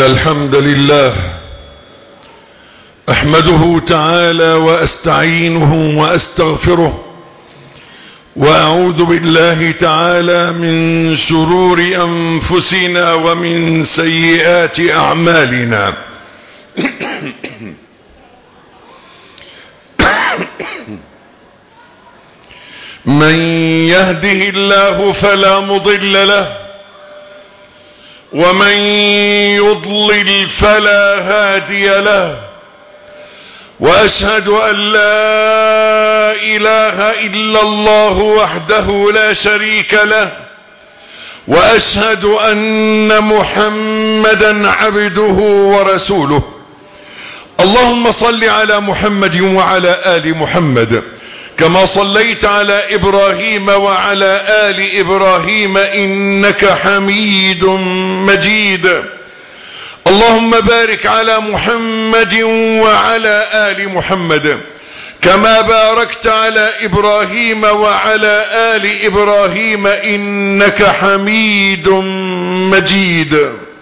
إن الحمد لله أحمده تعالى وأستعينه وأستغفره وأعوذ بالله تعالى من شرور أنفسنا ومن سيئات أعمالنا. من يهده الله فلا مضل له ومن يضلل فلا هادي له، وأشهد أن لا إله إلا الله وحده لا شريك له، وأشهد أن محمدا عبده ورسوله. اللهم صل على محمد وعلى آل محمد كما صليت على إبراهيم وعلى آل إبراهيم إنك حميد مجيد. اللهم بارك على محمد وعلى آل محمد كما باركت على إبراهيم وعلى آل إبراهيم إنك حميد مجيد.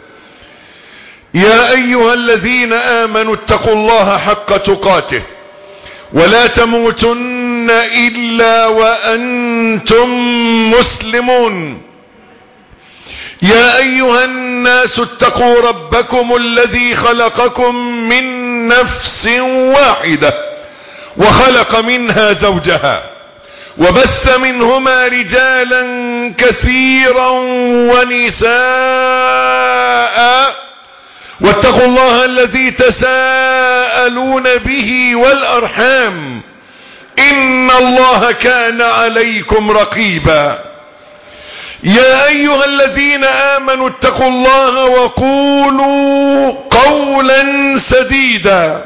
يا أيها الذين آمنوا اتقوا الله حق تقاته ولا تموتن إلا وأنتم مسلمون. يا أيها الناس اتقوا ربكم الذي خلقكم من نفس واحدة وخلق منها زوجها وبث منهما رجالا كثيرا ونساء، واتقوا الله الذي تساءلون به والأرحام إن الله كان عليكم رقيبا. يا أيها الذين آمنوا اتقوا الله وقولوا قولا سديدا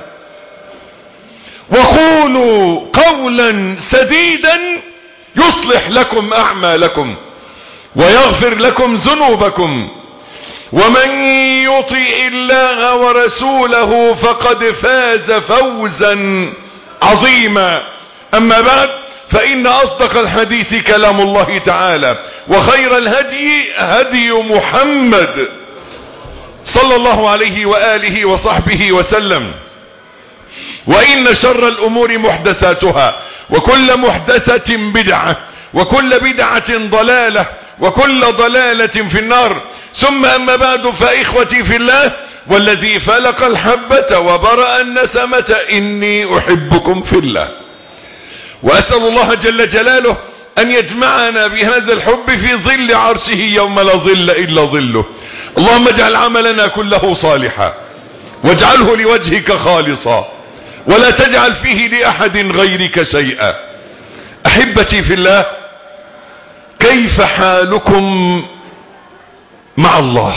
يصلح لكم أعمالكم ويغفر لكم ذنوبكم، ومن يطع الله ورسوله فقد فاز فوزا عظيما. أما بعد، فإن أصدق الحديث كلام الله تعالى، وخير الهدي هدي محمد صلى الله عليه وآله وصحبه وسلم، وإن شر الأمور محدثاتها، وكل محدثة بدعة، وكل بدعة ضلالة، وكل ضلالة في النار. ثم أما بعد، فإخوتي في الله والذي فلق الحبة وبرأ النسمة إني أحبكم في الله، وأسأل الله جل جلاله أن يجمعنا بهذا الحب في ظل عرشه يوم لا ظل إلا ظله. اللهم اجعل عملنا كله صالحا واجعله لوجهك خالصا ولا تجعل فيه لأحد غيرك شيئا. أحبتي في الله، كيف حالكم مع الله؟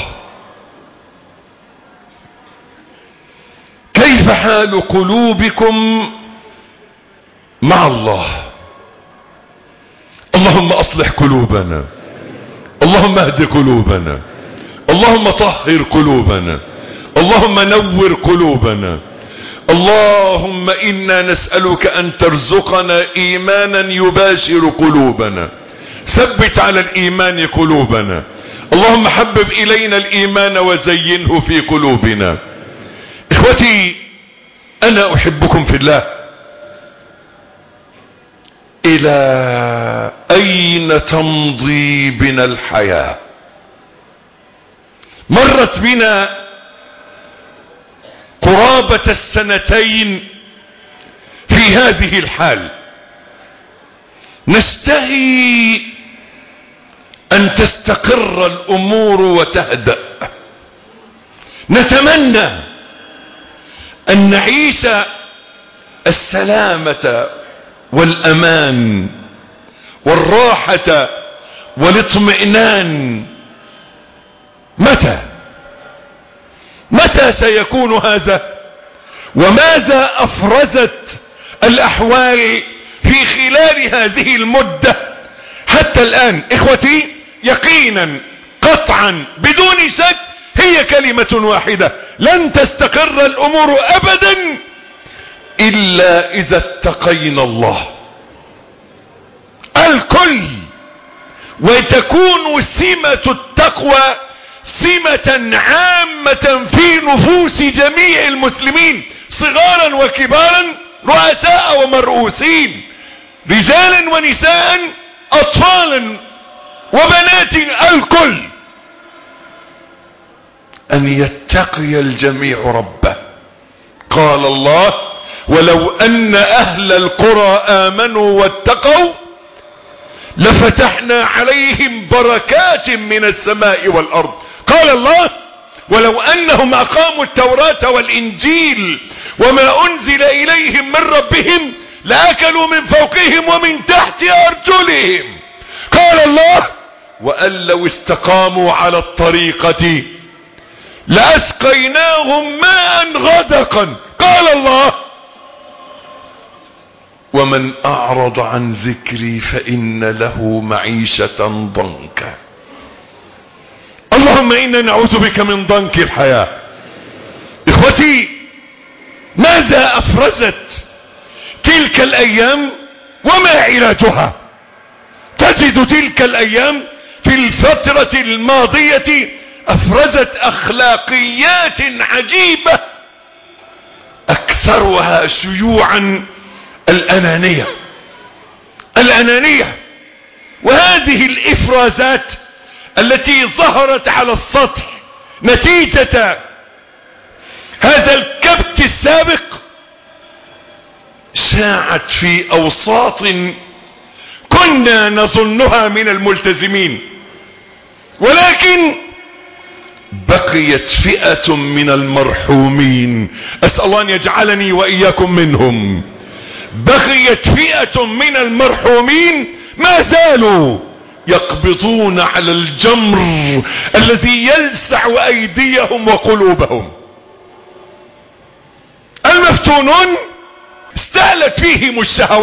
كيف حال قلوبكم مع الله؟ اللهم اصلح قلوبنا، اللهم اهد قلوبنا، اللهم طهر قلوبنا، اللهم نور قلوبنا. اللهم انا نسألك ان ترزقنا ايمانا يباشر قلوبنا، ثبت على الايمان قلوبنا. اللهم حبب الينا الايمان وزينه في قلوبنا. اخوتي، انا احبكم في الله. الى اين تمضي بنا الحياة؟ مرت بنا قرابة السنتين في هذه الحال. نشتهي ان تستقر الامور وتهدأ، نتمنى ان نعيش السلامة والامان والراحة والاطمئنان. متى سيكون هذا؟ وماذا افرزت الاحوال في خلال هذه المدة حتى الان؟ اخوتي، يقينا قطعا بدون شك هي كلمة واحدة: لن تستقر الامور ابدا الا اذا اتقينا الله الكل. وتكون سمة التقوى سمة عامة في نفوس جميع المسلمين صغارا وكبارا، رؤساء ومرؤوسين، رجالا ونساء، اطفالا وبنات، الكل، ان يتقي الجميع ربه. قال الله: ولو ان اهل القرى امنوا واتقوا لفتحنا عليهم بركات من السماء والارض. قال الله: ولو انهم اقاموا التوراة والانجيل وما انزل اليهم من ربهم لاكلوا من فوقهم ومن تحت ارجلهم. قال الله: وان لو استقاموا على الطريقة لاسقيناهم ماء غدقا. قال الله: ومن اعرض عن ذكري فان له معيشة ضنكا. اللهم انا نعوذ بك من ضنك الحياة. اخوتي، ماذا افرزت تلك الايام وما علاجها؟ تجد تلك الايام في الفترة الماضية افرزت اخلاقيات عجيبة، اكثرها شيوعا الانانية. وهذه الافرازات التي ظهرت على السطح نتيجة هذا الكبت السابق شاعت في اوساط كنا نظنها من الملتزمين، ولكن بقيت فئة من المرحومين، اسأل الله ان يجعلني واياكم منهم. بقيت فئة من المرحومين ما زالوا يقبضون على الجمر الذي يلسع ايديهم وقلوبهم. المفتونون استعلت فيهم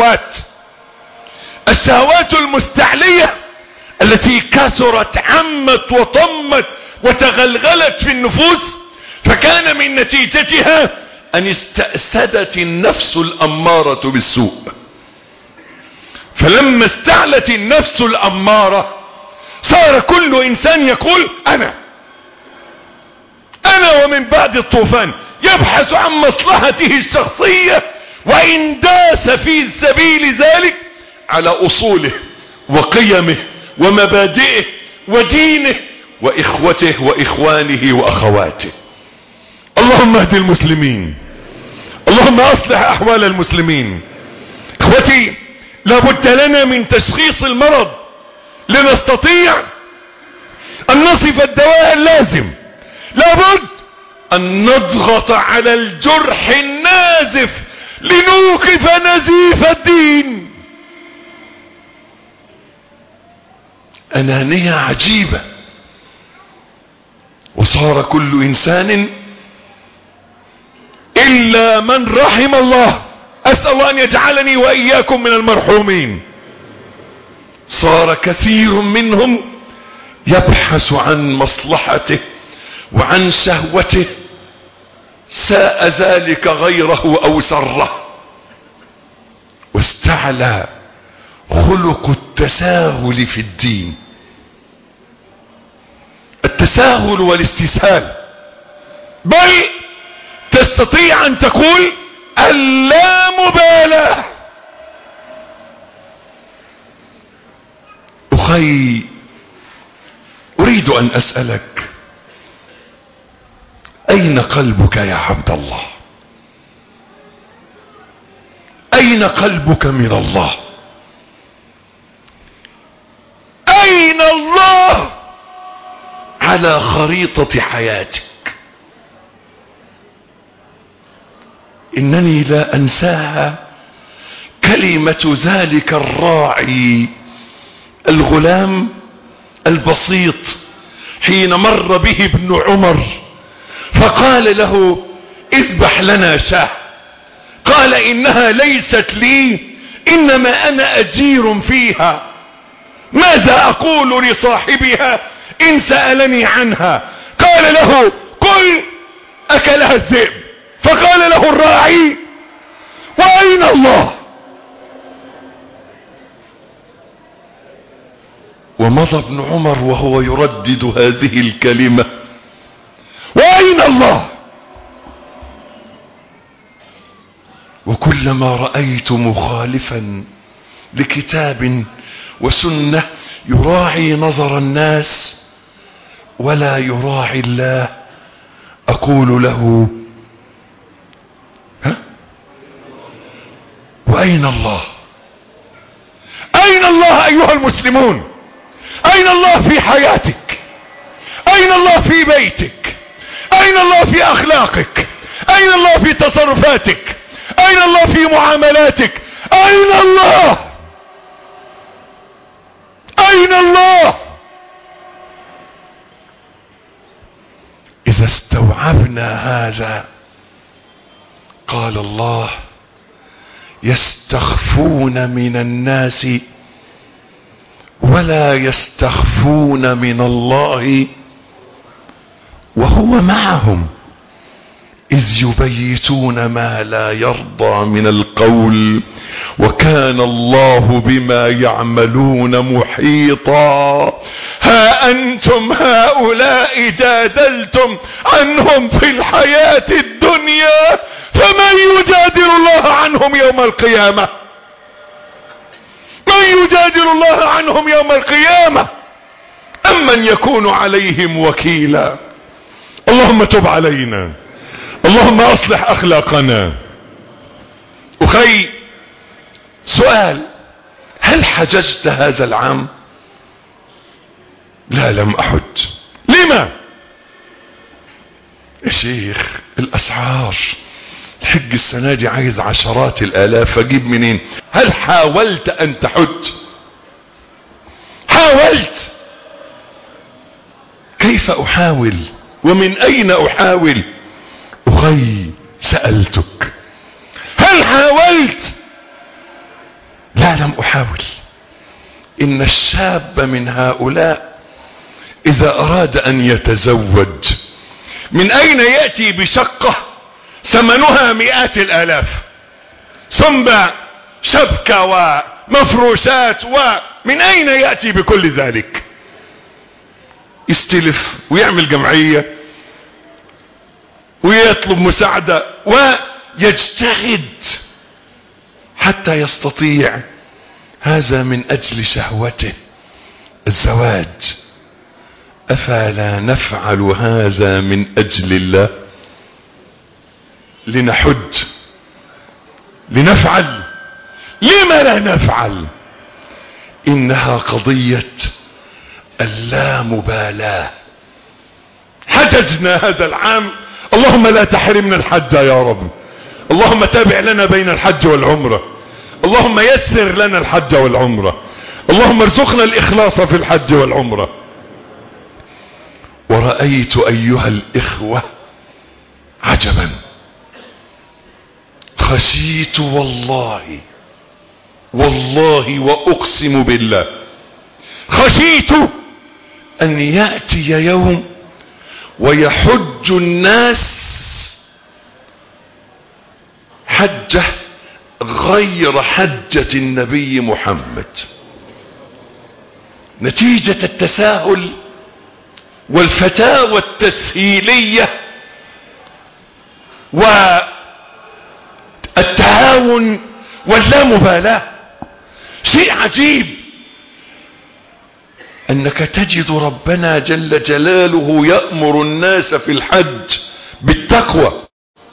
الشهوات المستعلية التي كثرت عمت وطمت وتغلغلت في النفوس، فكان من نتيجتها ان استأسدت النفس الامارة بالسوء. فلما استعلت النفس الامارة صار كل انسان يقول انا ومن بعد الطوفان، يبحث عن مصلحته الشخصية، وان داس في سبيل ذلك على اصوله وقيمه ومبادئه ودينه واخوته واخوانه واخواته. اللهم اهد المسلمين، اللهم اصلح احوال المسلمين. اخوتي، لابد لنا من تشخيص المرض لنستطيع ان نصف الدواء اللازم. لابد ان نضغط على الجرح النازف لنوقف نزيف الدين. انانية عجيبة، وصار كل انسان الا من رحم الله، اسأل الله ان يجعلني واياكم من المرحومين، صار كثير منهم يبحث عن مصلحته وعن شهوته، ساء ذلك غيره او سره، واستعلى خلق التساهل في الدين، التساهل والاستسهال، بل تستطيع ان تقول اللامبالاة. اخي، اريد ان اسألك، اين قلبك يا عبد الله؟ اين قلبك من الله؟ اين الله على خريطة حياتك؟ انني لا انساها كلمة ذلك الراعي الغلام البسيط حين مر به ابن عمر فقال له اذبح لنا شاة، قال انها ليست لي انما انا اجير فيها، ماذا اقول لصاحبها ان سألني عنها؟ قال له قل اكلها الذئب. فقال له الراعي واين الله؟ ومضى ابن عمر وهو يردد هذه الكلمة: وأين الله؟ وكلما رأيت مخالفا لكتاب وسنة يراعي نظر الناس ولا يراعي الله أقول له: وأين الله؟ أين الله أيها المسلمون؟ أين الله في حياتك؟ أين الله في بيتك؟ أين الله في أخلاقك؟ أين الله في تصرفاتك؟ أين الله في معاملاتك؟ أين الله؟ أين الله؟ إذا استوعبنا هذا قال الله: يستخفون من الناس ولا يستخفون من الله وهو معهم إذ يبيتون ما لا يرضى من القول وكان الله بما يعملون محيطا. ها أنتم هؤلاء جادلتم عنهم في الحياة الدنيا فمن يجادل الله عنهم يوم القيامة؟ من يجادل الله عنهم يوم القيامة؟ أمن يكون عليهم وكيلا؟ اللهم تب علينا، اللهم اصلح اخلاقنا. اخي، سؤال: هل حججت هذا العام؟ لا، لم احج. لما؟ يا شيخ الاسعار، الحج السنة دي عايز عشرات الالاف، اجيب منين؟ هل حاولت ان تحج؟ حاولت؟ كيف احاول ومن اين احاول؟ اخي سألتك هل حاولت؟ لا، لم احاول. ان الشاب من هؤلاء اذا اراد ان يتزوج من اين يأتي بشقة ثمنها مئات الالاف، ثم شبكة ومفروشات، ومن اين يأتي بكل ذلك؟ يستلف ويعمل جمعية ويطلب مساعدة ويجتهد حتى يستطيع. هذا من اجل شهوته الزواج. افلا نفعل هذا من اجل الله؟ لنحج، لنفعل. لما لا نفعل؟ انها قضية اللامبالاة. حججنا هذا العام، اللهم لا تحرمنا الحج يا رب. اللهم تابع لنا بين الحج والعمرة. اللهم يسر لنا الحج والعمرة. اللهم ارزقنا الاخلاص في الحج والعمرة. ورأيت ايها الاخوة عجبا، خشيت والله واقسم بالله، خشيت ان يأتي يوم ويحج الناس حجة غير حجة النبي محمد، نتيجة التساهل والفتاوى التسهيلية والتعاون واللامبالاة. شيء عجيب انك تجد ربنا جل جلاله يأمر الناس في الحج بالتقوى.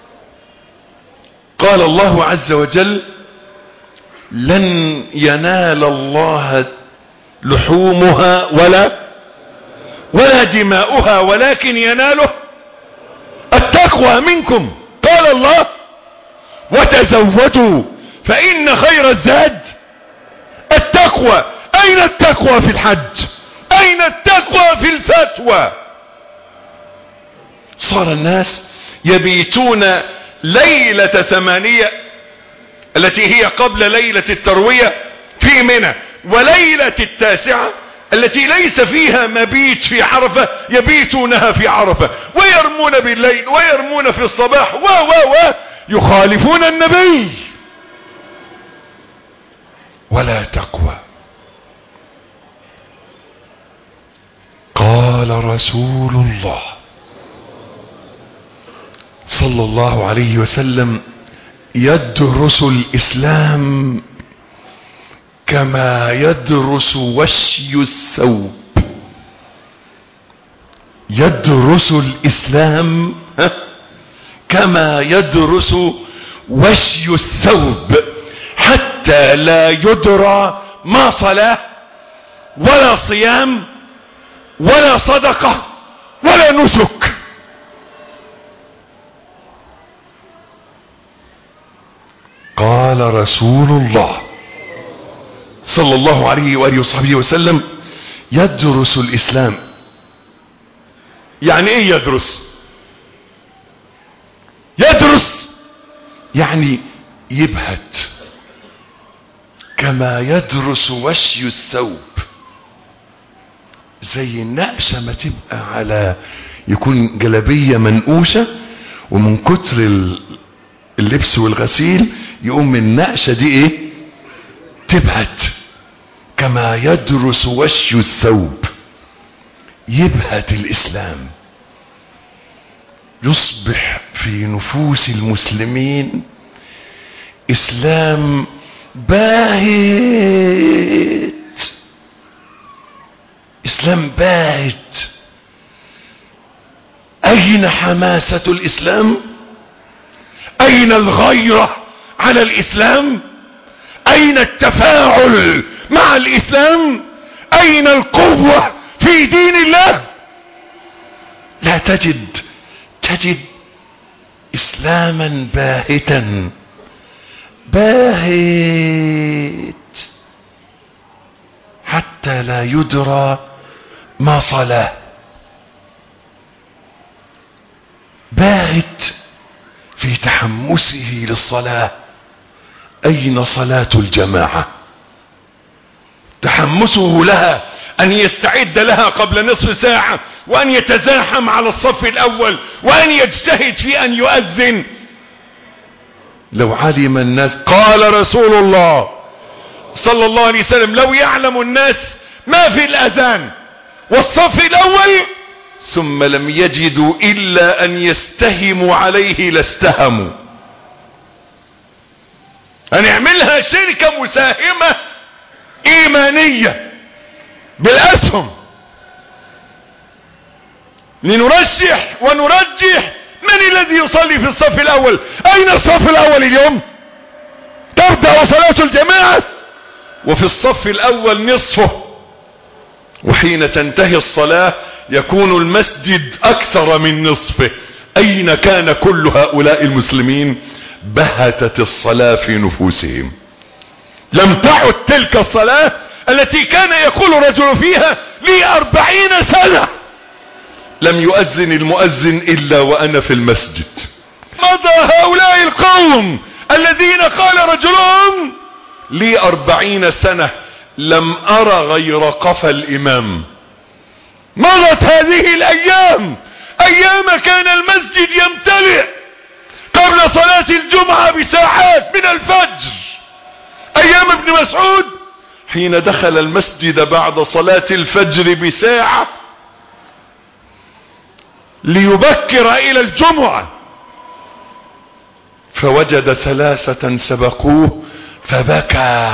قال الله عز وجل: لن ينال الله لحومها ولا دماؤها ولكن يناله التقوى منكم. قال الله: وتزودوا فإن خير الزاد التقوى. أين التقوى في الحج؟ أين التقوى في الفتوى؟ صار الناس يبيتون ليلة 8 التي هي قبل ليلة التروية في منى، وليلة 9 التي ليس فيها مبيت في عرفة يبيتونها في عرفة، ويرمون بالليل ويرمون في الصباح يخالفون النبي. ولا تقوى. قال رسول الله صلى الله عليه وسلم: يدرس الإسلام كما يدرس وشي الثوب. يدرس الإسلام كما يدرس وشي الثوب، حتى لا يدرى ما صلاة ولا صيام ولا صدقة ولا نسك. قال رسول الله صلى الله عليه وآله وصحبه وسلم: يدرس الإسلام. يعني ايه يدرس؟ يدرس يعني يبهت، كما يدرس وشي الثوب. زي النقشة ما تبقى على، يكون جلبية منقوشة ومن كتر اللبس والغسيل يقوم النقشة دي ايه؟ تبهت. كما يدرس وشي الثوب، يبهت الإسلام، يصبح في نفوس المسلمين إسلام باهت. إسلام باهت. أين حماسة الإسلام؟ أين الغيرة على الإسلام؟ أين التفاعل مع الإسلام؟ أين القوة في دين الله؟ لا تجد إسلاما باهتا، باهت حتى لا يدرى ما صلاه، باهت في تحمسه للصلاة. أين صلاة الجماعة؟ تحمسه لها، أن يستعد لها قبل نصف ساعة، وأن يتزاحم على الصف الأول، وأن يجتهد في أن يؤذن. لو علم الناس، قال رسول الله صلى الله عليه وسلم: لو يعلم الناس ما في الأذان والصف الأول ثم لم يجدوا إلا أن يستهموا عليه لاستهموا. هنعملها شركة مساهمة إيمانية بالأسهم، لنرشح ونرجح من الذي يصلي في الصف الأول. أين الصف الأول اليوم؟ تبدأ صلاة الجماعة وفي الصف الأول نصفه، وحين تنتهي الصلاة يكون المسجد أكثر من نصفه. أين كان كل هؤلاء المسلمين؟ بهتت الصلاة في نفوسهم. لم تعد تلك الصلاة التي كان يقول رجل فيها: لي 40 سنة لم يؤذن المؤذن إلا وأنا في المسجد. مضى هؤلاء القوم الذين قال رجلهم: لي 40 سنة لم أرى غير قفا الإمام. مضت هذه الأيام، أيام كان المسجد يمتلئ قبل صلاة الجمعة بساعات من الفجر. أيام ابن مسعود حين دخل المسجد بعد صلاة الفجر بساعة ليبكر إلى الجمعة، فوجد 3 سبقوه فبكى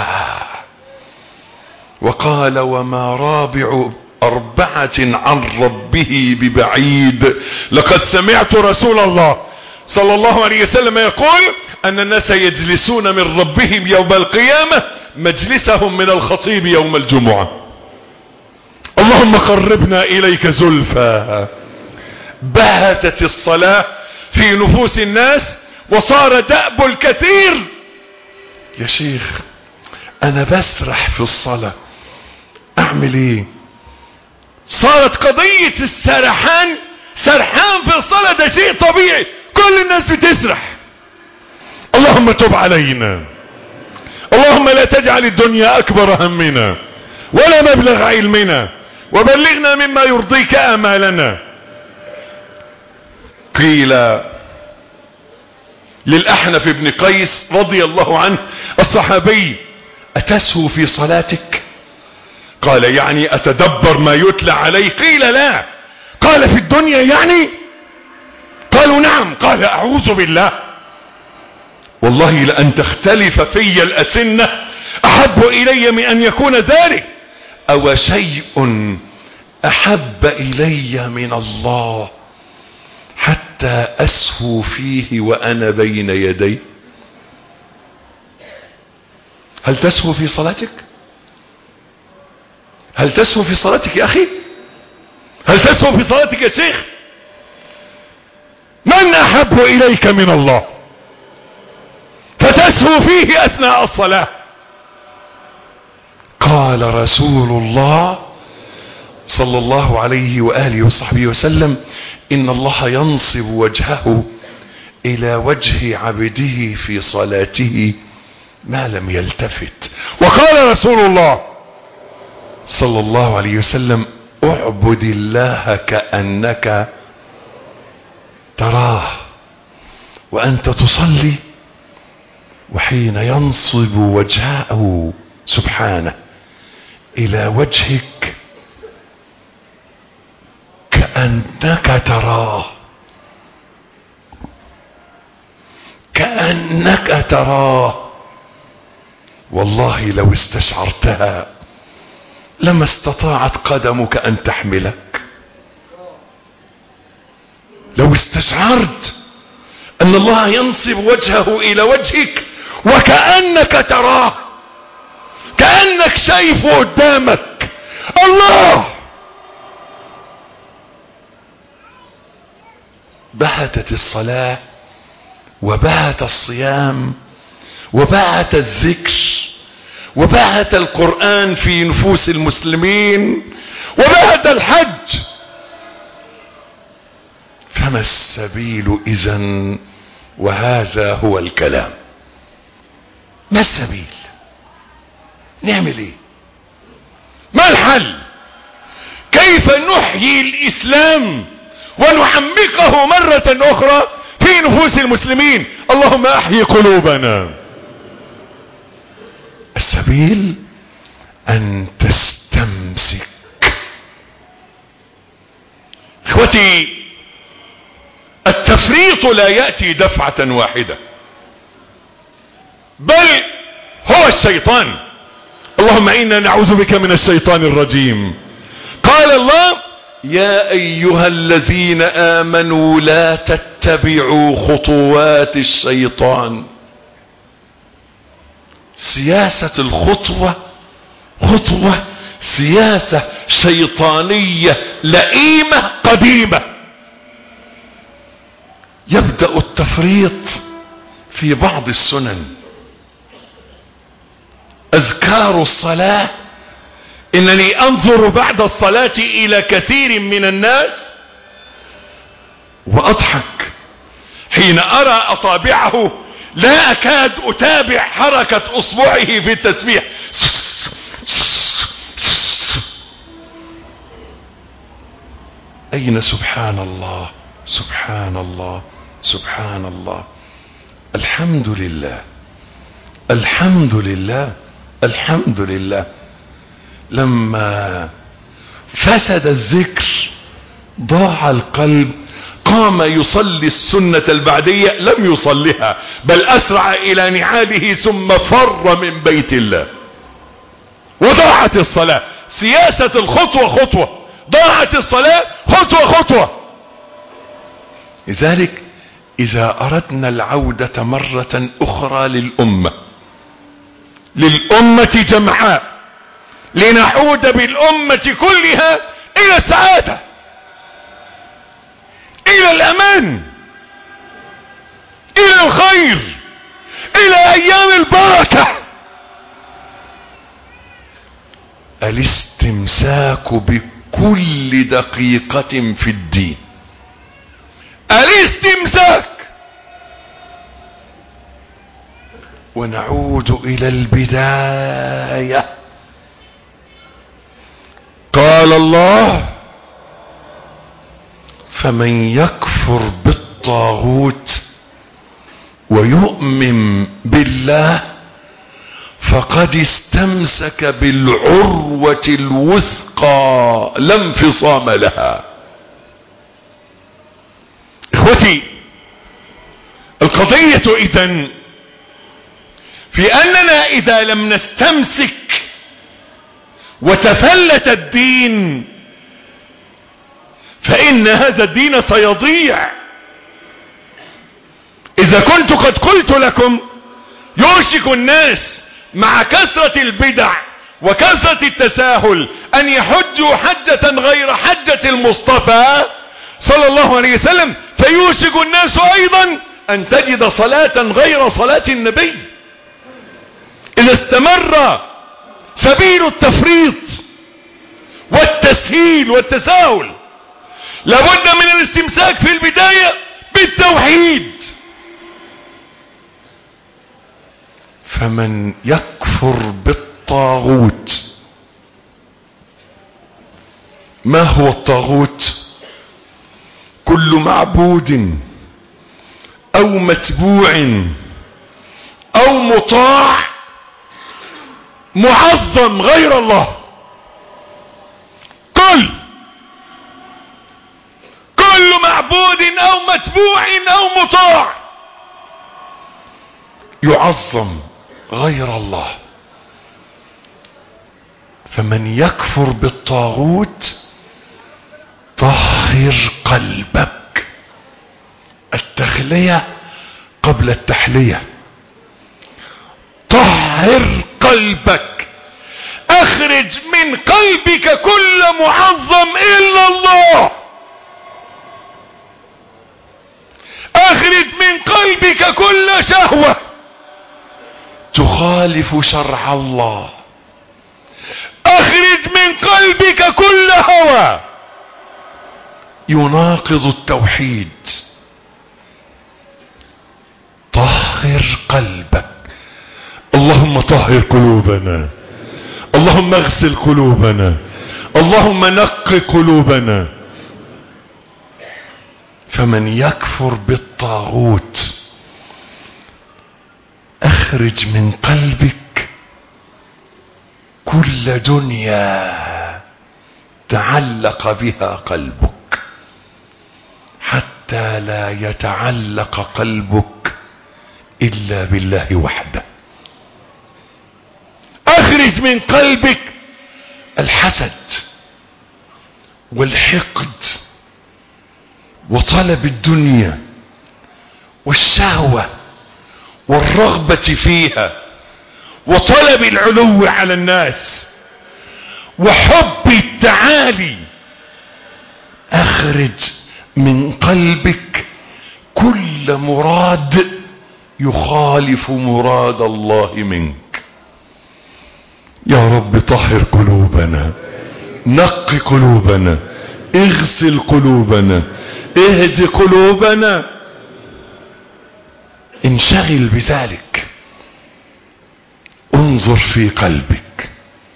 وقال: وما رابع 4 عن ربه ببعيد. لقد سمعت رسول الله صلى الله عليه وسلم يقول أن الناس يجلسون من ربهم يوم القيامة مجلسهم من الخطيب يوم الجمعة. اللهم قربنا إليك زلفى. بهتت الصلاة في نفوس الناس وصار دأب الكثير: يا شيخ أنا بسرح في الصلاة، أعمل إيه؟ صارت قضية السرحان، سرحان في الصلاة ده شيء طبيعي، كل الناس بتسرح. اللهم تب علينا، اللهم لا تجعل الدنيا أكبر همنا ولا مبلغ علمنا، وبلغنا مما يرضيك آمالنا. قيل للأحنف بن قيس رضي الله عنه الصحابي: أتسهو في صلاتك؟ قال: يعني أتدبر ما يتلى علي؟ قيل: لا، قال في الدنيا يعني؟ قالوا نعم. قال اعوذ بالله، والله لأن تختلف في الأسنة احب الي من ان يكون ذلك. او شيء احب الي من الله حتى اسهو فيه وانا بين يديه. هل تسهو في صلاتك؟ هل تسهو في صلاتك يا اخي؟ هل تسهو في صلاتك يا شيخ؟ من احب اليك من الله فتسهو فيه اثناء الصلاة؟ قال رسول الله صلى الله عليه وآله وصحبه وسلم: إن الله ينصب وجهه إلى وجه عبده في صلاته ما لم يلتفت. وقال رسول الله صلى الله عليه وسلم: اعبد الله كأنك تراه وأنت تصلي. وحين ينصب وجهه سبحانه إلى وجهك كأنك تراه، كأنك تراه، والله لو استشعرتها لما استطاعت قدمك أن تحملك. لو استشعرت أن الله ينصب وجهه إلى وجهك وكأنك تراه، كأنك شايفه قدامك، الله، بهتت الصلاة وبهت الصيام وبهت الذكر وبهت القرآن في نفوس المسلمين وبهت الحج. فما السبيل إذن؟ وهذا هو الكلام. ما السبيل؟ نعمل ايه؟ ما الحل؟ كيف نحيي الإسلام ونعمقه مرة أخرى في نفوس المسلمين؟ اللهم أحيي قلوبنا. السبيل أن تستمسك. اخوتي، التفريط لا يأتي دفعة واحدة، بل هو الشيطان. اللهم إنا نعوذ بك من الشيطان الرجيم. قال الله: يا أيها الذين آمنوا لا تتبعوا خطوات الشيطان. سياسة الخطوة خطوة سياسة شيطانية لئيمة قديمة. يبدأ التفريط في بعض السنن. أذكار الصلاة، إنني أنظر بعد الصلاة إلى كثير من الناس وأضحك حين أرى أصابعه لا أكاد أتابع حركة أصبعه في التسبيح. أين سبحان الله سبحان الله سبحان الله؟ الحمد لله الحمد لله الحمد لله. لما فسد الذكر ضاع القلب، قام يصلي السنة البعدية لم يصلها، بل أسرع إلى نعاله ثم فر من بيت الله، وضاعت الصلاة. سياسة الخطوة خطوة، ضاعت الصلاة خطوة خطوة. لذلك إذا أردنا العودة مرة أخرى للأمة جمعاء، لنعود بالأمة كلها إلى السعادة، إلى الأمان، إلى الخير، إلى أيام البركة، الاستمساك بكل دقيقة في الدين. الاستمساك. ونعود إلى البداية. قال الله: فمن يكفر بالطاغوت ويؤمن بالله فقد استمسك بالعروة الوثقى لا انفصام لها. اخوتي، القضية اذن في اننا اذا لم نستمسك وتفلت الدين فان هذا الدين سيضيع. اذا كنت قد قلت لكم يوشك الناس مع كثرة البدع وكثرة التساهل ان يحجوا حجة غير حجة المصطفى صلى الله عليه وسلم، فيوشك الناس ايضا ان تجد صلاة غير صلاة النبي. اذا استمر سبيل التفريط والتسهيل والتساهل لابد من الاستمساك في البداية بالتوحيد. فمن يكفر بالطاغوت. ما هو الطاغوت؟ كل معبود او متبوع او مطاع معظم غير الله. كل معبود او متبوع او مطاع يعظم غير الله. فمن يكفر بالطاغوت طهر قلبك. التخلية قبل التحلية. طهر قلبك، اخرج من قلبك كل معظم الا الله. اخرج من قلبك كل شهوة تخالف شرع الله. اخرج من قلبك كل هوى يناقض التوحيد. طهر قلبك. اللهم طهر قلوبنا، اللهم اغسل قلوبنا، اللهم نق قلوبنا. فمن يكفر بالطاغوت اخرج من قلبك كل دنيا تعلق بها قلبك حتى لا يتعلق قلبك الا بالله وحده. اخرج من قلبك الحسد والحقد وطلب الدنيا والشهوة والرغبة فيها وطلب العلو على الناس وحب التعالي. اخرج من قلبك كل مراد يخالف مراد الله منك. يا رب طهر قلوبنا، نق قلوبنا، اغسل قلوبنا، اهد قلوبنا. انشغل بذلك. انظر في قلبك.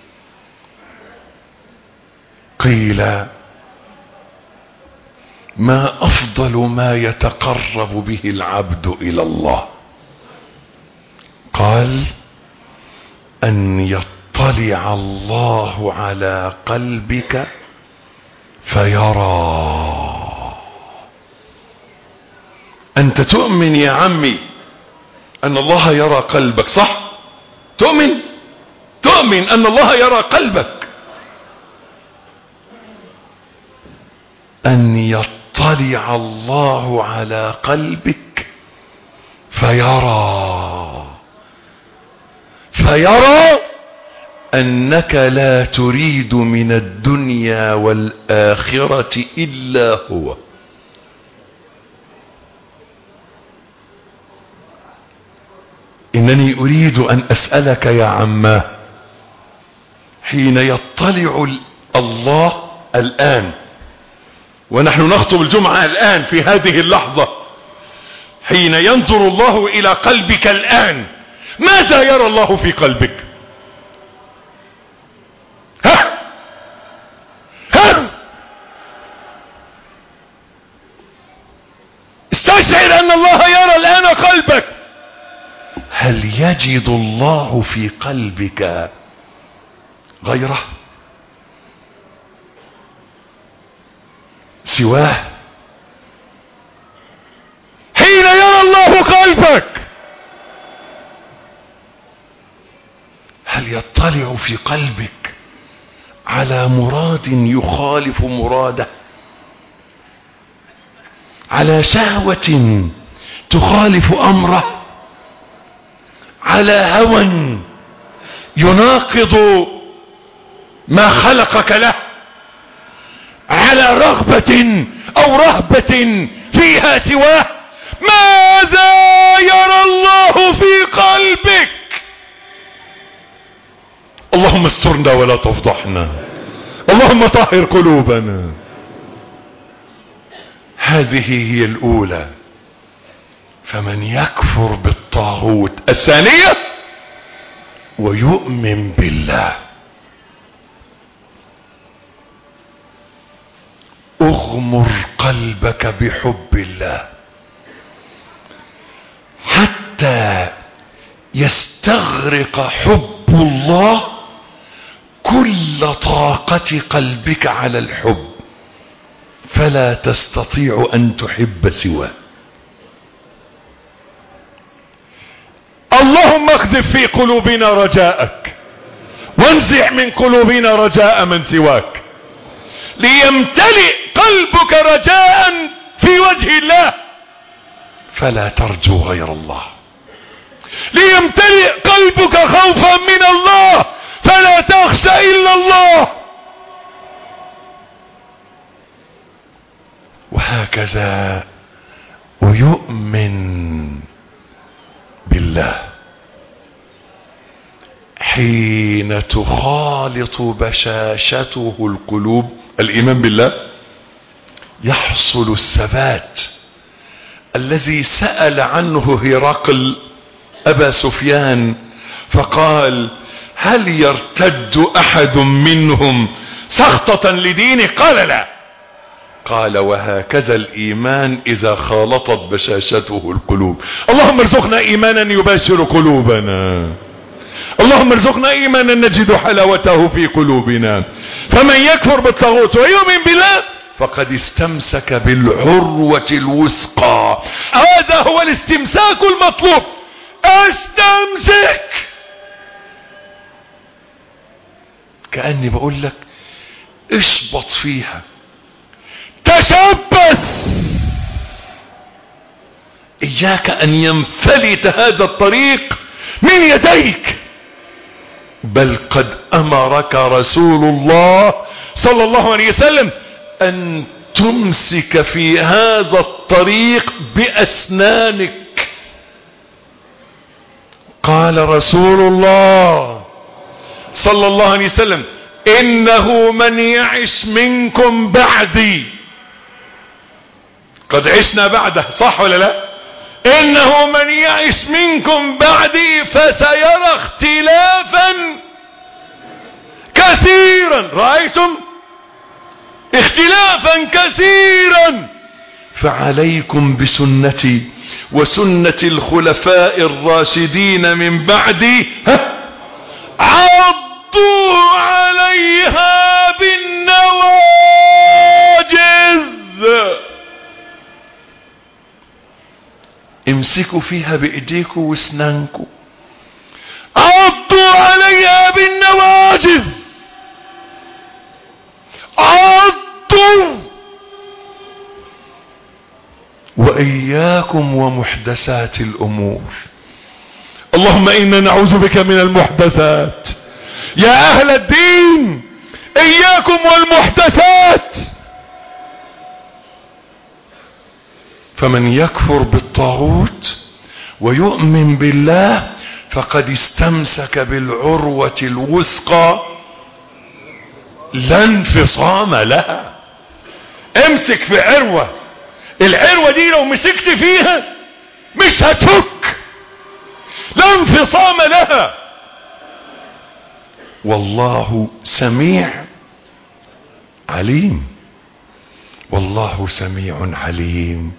قيل ما افضل ما يتقرب به العبد الى الله؟ قال ان يطلع الله على قلبك فيرى. انت تؤمن يا عمي ان الله يرى قلبك، صح؟ تؤمن ان الله يرى قلبك. ان يطلع الله على قلبك فيرى انك لا تريد من الدنيا والاخرة الا هو. انني اريد ان اسألك يا عماه، حين يطلع الله الان ونحن نخطب الجمعة الان في هذه اللحظة، حين ينظر الله الى قلبك الان ماذا يرى الله في قلبك؟ ها استشعر ان الله يرى الان قلبك. هل يجد الله في قلبك غيره سواه؟ يطلع في قلبك على مراد يخالف مراده، على شهوة تخالف امره، على هوى يناقض ما خلقك له، على رغبة او رهبة فيها سواه. ماذا يرى الله في قلبك؟ اللهم استرنا ولا تفضحنا، اللهم طهر قلوبنا. هذه هي الاولى. فمن يكفر بالطاغوت. الثانية ويؤمن بالله. اغمر قلبك بحب الله حتى يستغرق حب الله كل طاقة قلبك على الحب، فلا تستطيع ان تحب سواه. اللهم اقذف في قلوبنا رجاءك، وانزع من قلوبنا رجاء من سواك، ليمتلئ قلبك رجاء في وجه الله فلا ترجو غير الله، ليمتلئ قلبك خوفا من الله فلا تخشى الا الله. وهكذا ويؤمن بالله حين تخالط بشاشته القلوب. الايمان بالله يحصل الثبات الذي سأل عنه هرقل ابا سفيان فقال: هل يرتد احد منهم سخطة لدينه؟ قال: لا. قال: وهكذا الايمان اذا خالطت بشاشته القلوب. اللهم ارزقنا ايمانا يباشر قلوبنا، اللهم ارزقنا ايمانا نجد حلاوته في قلوبنا. فمن يكفر بالطاغوت ويؤمن بالله فقد استمسك بالعروة الوثقى. هذا هو الاستمساك المطلوب. استمسك، كأني بقول لك اشبط فيها، تشبث. اياك ان ينفلت هذا الطريق من يديك، بل قد امرك رسول الله صلى الله عليه وسلم ان تمسك في هذا الطريق باسنانك. قال رسول الله صلى الله عليه وسلم: انه من يعش منكم بعدي، قد عشنا بعده، صح ولا لا؟ انه من يعش منكم بعدي فسيرى اختلافا كثيرا. رأيتم اختلافا كثيرا، فعليكم بسنتي وسنة الخلفاء الراشدين من بعدي، عضوا عليها بالنواجذ. امسكوا فيها بايديكم واسنانكم، عضوا عليها بالنواجذ، عضوا. واياكم ومحدثات الامور. اللهم انا نعوذ بك من المحدثات. يا اهل الدين اياكم والمحدثات. فمن يكفر بالطاغوت ويؤمن بالله فقد استمسك بالعروة الوثقى لا انفصام لها. امسك في عروة، العروة دي لو مسكت فيها مش هتفك، لا انفصام لها. والله سميع عليم، والله سميع عليم.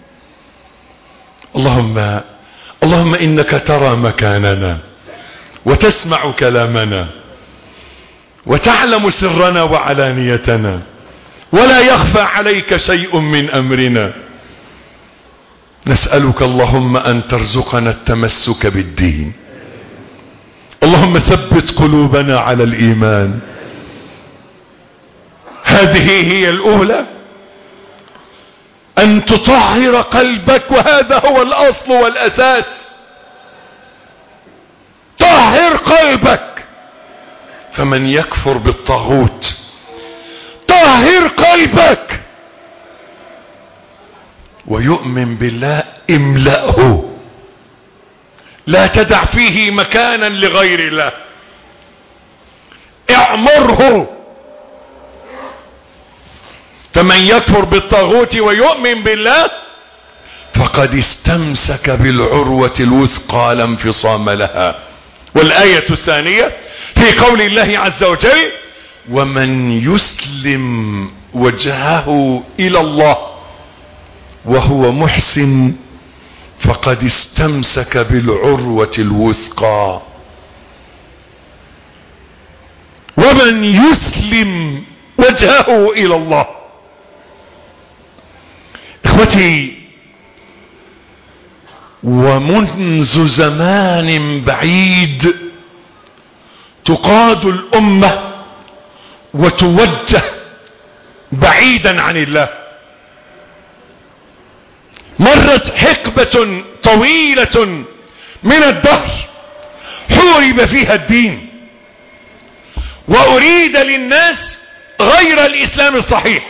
اللهم انك ترى مكاننا وتسمع كلامنا وتعلم سرنا وعلانيتنا، ولا يخفى عليك شيء من امرنا. نسألك اللهم ان ترزقنا التمسك بالدين. اللهم ثبت قلوبنا على الإيمان. هذه هي الأولى، أن تطهر قلبك، وهذا هو الأصل والأساس. طهر قلبك، فمن يكفر بالطاغوت طهر قلبك ويؤمن بالله املأه، لا تدع فيه مكانا لغير الله، اعمره. فمن يكفر بالطاغوت ويؤمن بالله فقد استمسك بالعروة الوثقى لا انفصام لها. والآية الثانية في قول الله عز وجل: ومن يسلم وجهه إلى الله وهو محسن فقد استمسك بالعروة الوثقى. ومن يسلم وجهه إلى الله. اخوتي، ومنذ زمان بعيد تقاد الأمة وتوجه بعيدا عن الله. مرت حقبة طويلة من الدهر حورب فيها الدين، وأريد للناس غير الإسلام الصحيح،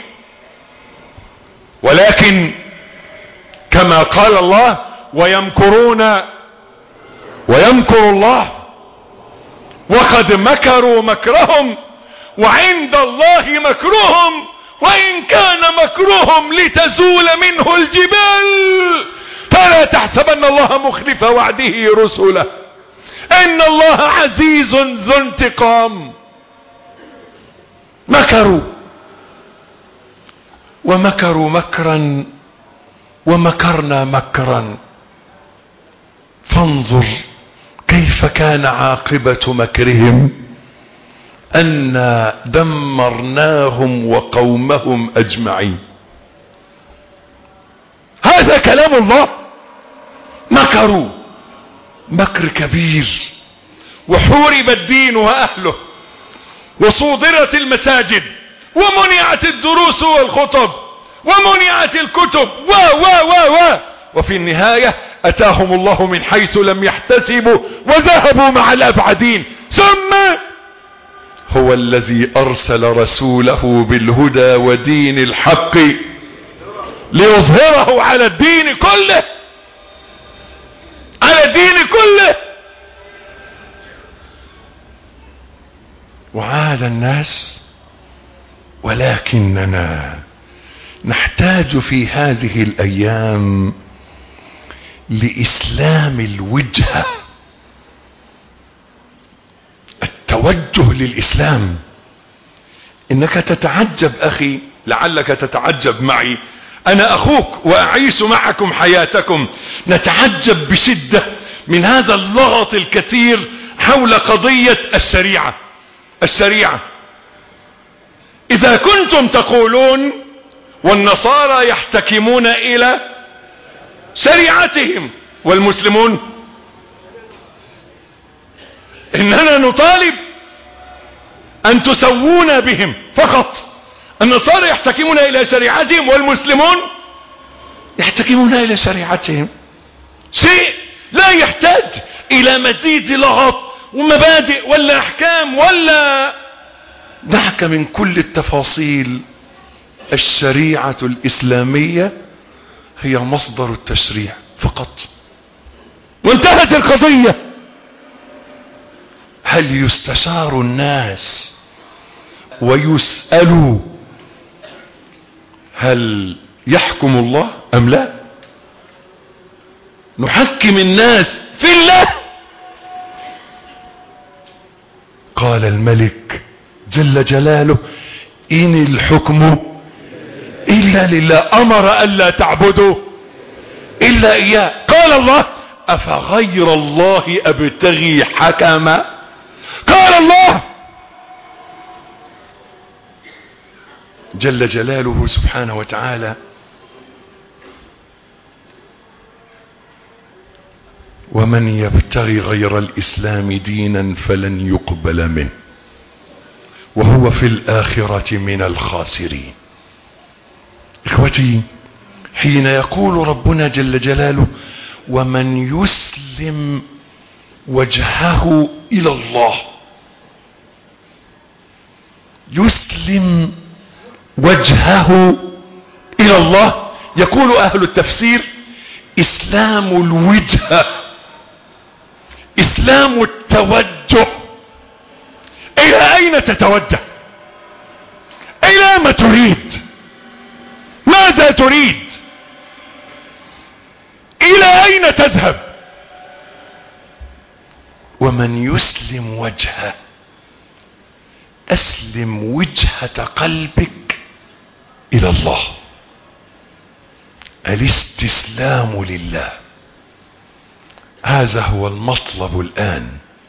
ولكن كما قال الله: ويمكرون ويمكر الله وقد مكروا مكرهم وعند الله مكرهم وإن كان مكرهم لتزول منه الجبال فلا تحسبن الله مخلف وعده رسله إن الله عزيز ذو انتقام. مكروا ومكروا مكرا ومكرنا مكرا، فانظر كيف كان عاقبة مكرهم، أنا دمرناهم وقومهم أجمعين. هذا كلام الله. مكروا مكر كبير، وحورب الدين وأهله، وصودرت المساجد، ومنعت الدروس والخطب، ومنعت الكتب وفي النهاية أتاهم الله من حيث لم يحتسبوا وذهبوا مع الأبعدين. ثم هو الذي أرسل رسوله بالهدى ودين الحق ليظهره على الدين كله، على الدين كله. وعاد الناس، ولكننا نحتاج في هذه الأيام لإسلام الوجهة، التوجه للإسلام. إنك تتعجب أخي، لعلك تتعجب معي، أنا أخوك وأعيش معكم حياتكم، نتعجب بشدة من هذا اللغط الكثير حول قضية الشريعة. الشريعة، إذا كنتم تقولون والنصارى يحتكمون إلى شريعتهم والمسلمون، إننا نطالب أن تسوونا بهم فقط. النصارى يحتكمون إلى شريعتهم والمسلمون يحتكمون إلى شريعتهم، شيء لا يحتاج إلى مزيد لغط ومبادئ ولا أحكام ولا. دعك من كل التفاصيل، الشريعة الإسلامية هي مصدر التشريع فقط، وانتهت القضية. هل يستشار الناس ويسألوا هل يحكم الله أم لا؟ نحكم الناس في الله. قال الملك جل جلاله: إن الحكم إلا لله، أمر ألا تعبدوا إلا إياه. قال الله: أفغير الله أبتغي حكما. قال الله جل جلاله سبحانه وتعالى: ومن يبتغي غير الإسلام دينا فلن يقبل منه وهو في الآخرة من الخاسرين. إخوتي، حين يقول ربنا جل جلاله ومن يسلم وجهه إلى الله، يسلم وجهه إلى الله، يقول أهل التفسير إسلام الوجهة، إسلام التوجه. إلى أين تتوجه؟ إلى ما تريد؟ ماذا تريد؟ إلى أين تذهب؟ ومن يسلم وجهه، أسلم وجهة قلبك إلى الله. الاستسلام لله، هذا هو المطلب الآن،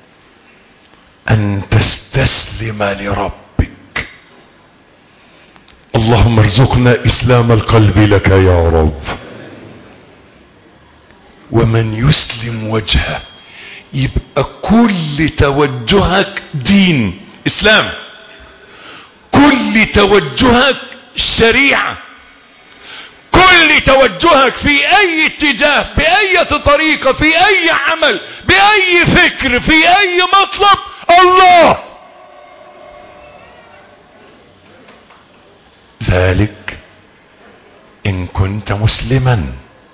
أن تستسلم لربك. اللهم ارزقنا إسلام القلب لك يا رب. ومن يسلم وجهه، يبقى كل توجهك دين إسلام، كل توجهك شريعة، كل توجهك في أي اتجاه، بأي طريقة، في أي عمل، بأي فكر، في أي مطلب، الله. ذلك إن كنت مسلما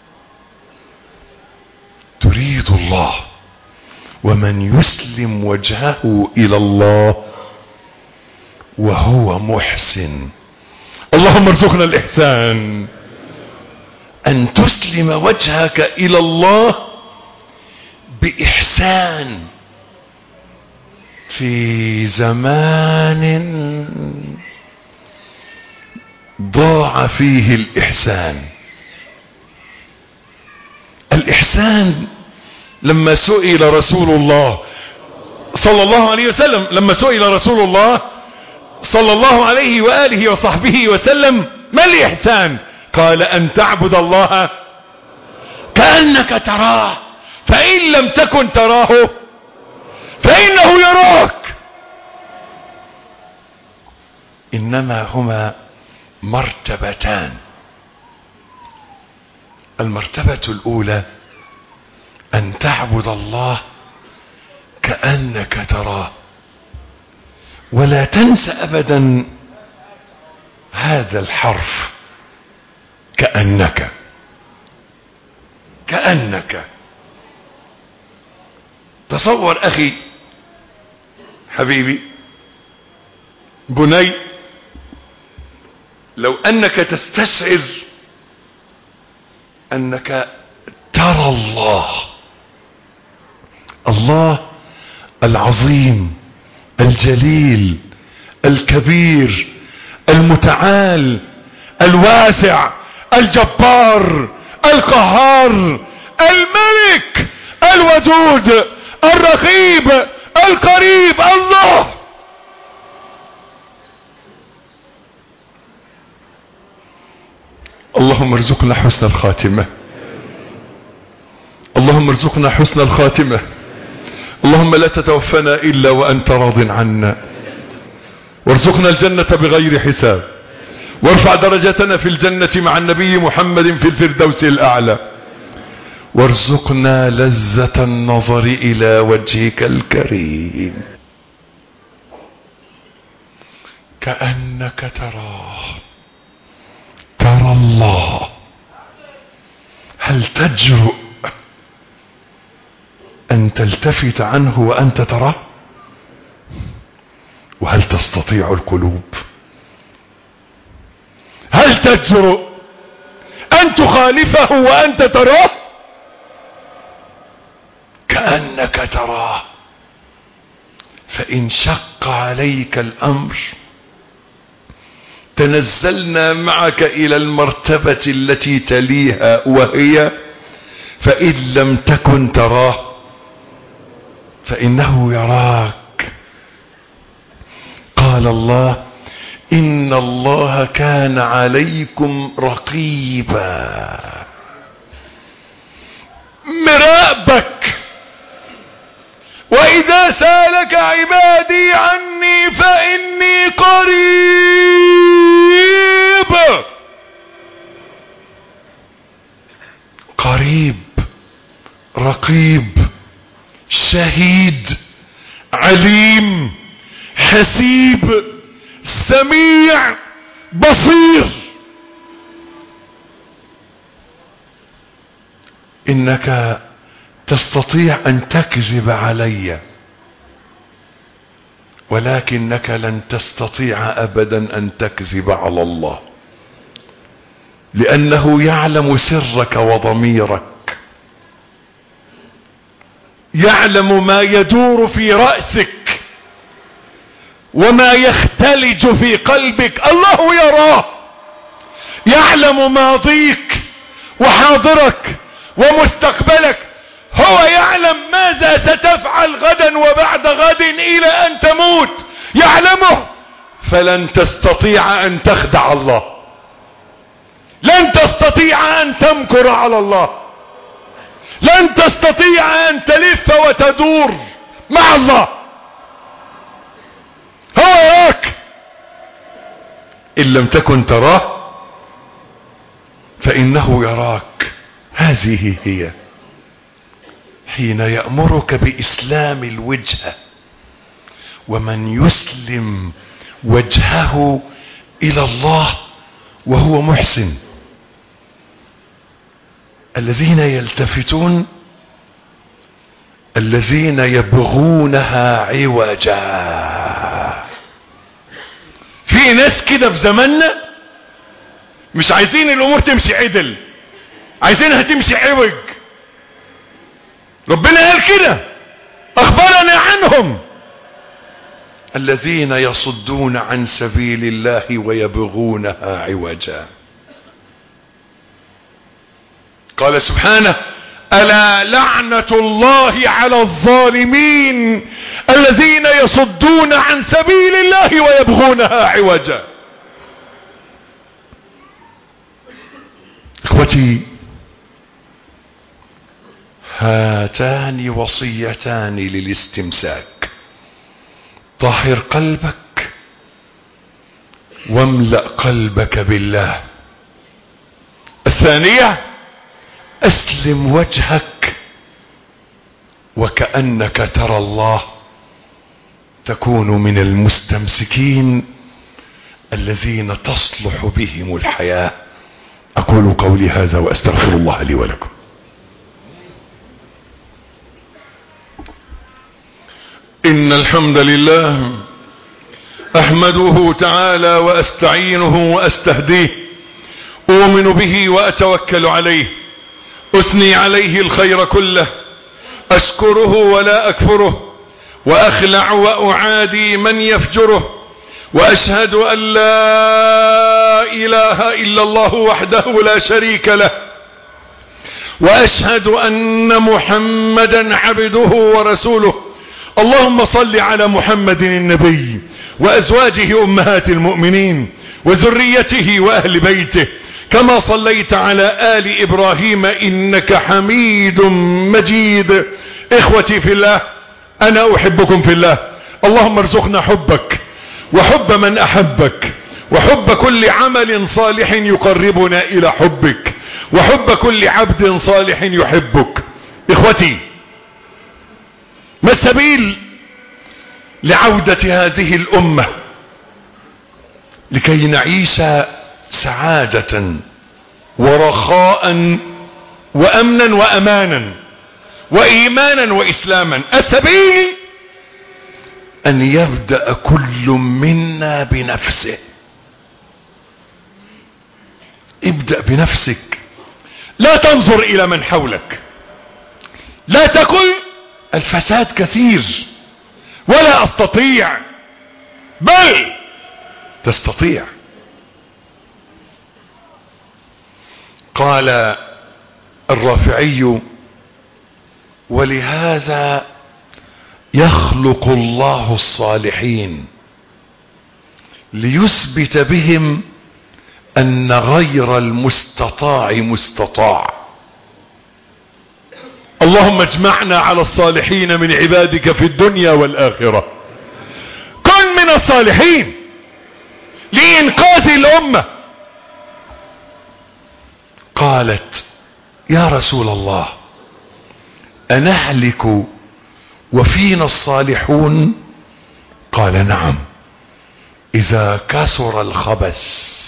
تريد الله. ومن يسلم وجهه إلى الله وهو محسن. اللهم ارزقنا الإحسان، أن تسلم وجهك إلى الله بإحسان. في زمان ضاع فيه الإحسان. الإحسان لما سئل رسول الله صلى الله عليه وسلم، لما سئل رسول الله صلى الله عليه وآله وصحبه وسلم ما الإحسان؟ قال أن تعبد الله كأنك تراه، فإن لم تكن تراه فإنه يراك. إنما هما مرتبتان. المرتبة الأولى أن تعبد الله كأنك تراه، ولا تنسى أبدا هذا الحرف كأنك. كأنك تصور أخي حبيبي بني، لو أنك تستشعر أنك ترى الله، الله العظيم الجليل الكبير المتعال الواسع الجبار القهار الملك الودود الرقيب القريب، الله. اللهم ارزقنا حسن الخاتمة، اللهم ارزقنا حسن الخاتمة. اللهم لا تتوفنا إلا وأنت راض عنا، وارزقنا الجنة بغير حساب، وارفع درجتنا في الجنة مع النبي محمد في الفردوس الأعلى، وارزقنا لذة النظر إلى وجهك الكريم كأنك تراه، ترى الله. هل تجرؤ أن تلتفت عنه وأنت تراه؟ وهل تستطيع القلوب؟ هل تجرؤ أن تخالفه وأنت تراه؟ كأنك تراه. فإن شق عليك الأمر تنزلنا معك إلى المرتبة التي تليها، وهي فإن لم تكن تراه فإنه يراك. قال الله إن الله كان عليكم رقيبا، مراقبك وإذا سالك عبادي عني فإني قريب. قريب، رقيب، شهيد، عليم، حسيب، سميع، بصير. إنك تستطيع أن تكذب علي، ولكنك لن تستطيع أبدا أن تكذب على الله، لأنه يعلم سرك وضميرك، يعلم ما يدور في رأسك وما يختلج في قلبك. الله يراه، يعلم ماضيك وحاضرك ومستقبلك. هو يعلم ماذا ستفعل غدا وبعد غد إلى أن تموت، يعلمه. فلن تستطيع أن تخدع الله، لن تستطيع أن تمكر على الله، لن تستطيع أن تلف وتدور مع الله. هو يراك، إن لم تكن تراه فإنه يراك. هذه هي حين يأمرك بإسلام الوجهة. ومن يسلم وجهه إلى الله وهو محسن. الذين يلتفتون الذين يبغونها عوجا. في ناس كده في زماننا مش عايزين الامور تمشي عدل، عايزينها تمشي عوج. ربنا قال كده، اخبرنا عنهم: الذين يصدون عن سبيل الله ويبغونها عوجا. قال سبحانه: ألا لعنة الله على الظالمين الذين يصدون عن سبيل الله ويبغونها عوجا. اخوتي، هاتان وصيتان للاستمساك: طهر قلبك واملأ قلبك بالله. الثانية: اسلم وجهك وكأنك ترى الله، تكون من المستمسكين الذين تصلح بهم الحياة. اقول قولي هذا واستغفر الله لي ولكم. ان الحمد لله احمده تعالى واستعينه واستهديه، اؤمن به واتوكل عليه، اثني عليه الخير كله، اشكره ولا اكفره، واخلع واعادي من يفجره، واشهد ان لا اله الا الله وحده لا شريك له، واشهد ان محمدا عبده ورسوله. اللهم صل على محمد النبي وازواجه امهات المؤمنين وذريته واهل بيته، كما صليت على آل إبراهيم إنك حميد مجيد. إخوتي في الله، أنا أحبكم في الله. اللهم ارزقنا حبك وحب من أحبك، وحب كل عمل صالح يقربنا إلى حبك، وحب كل عبد صالح يحبك. إخوتي، ما السبيل لعودة هذه الأمة لكي نعيش سعادة ورخاء وأمنا وأمانا وإيمانا وإسلاما؟ السبيل أن يبدأ كل منا بنفسه. ابدأ بنفسك، لا تنظر إلى من حولك، لا تقل الفساد كثير ولا أستطيع، بل تستطيع. قال الرافعي: ولهذا يخلق الله الصالحين ليثبت بهم أن غير المستطاع مستطاع. اللهم اجمعنا على الصالحين من عبادك في الدنيا والآخرة. كن من الصالحين لإنقاذ الأمة. قالت يا رسول الله أنهلك وفينا الصالحون؟ قال نعم إذا كثر الخبث.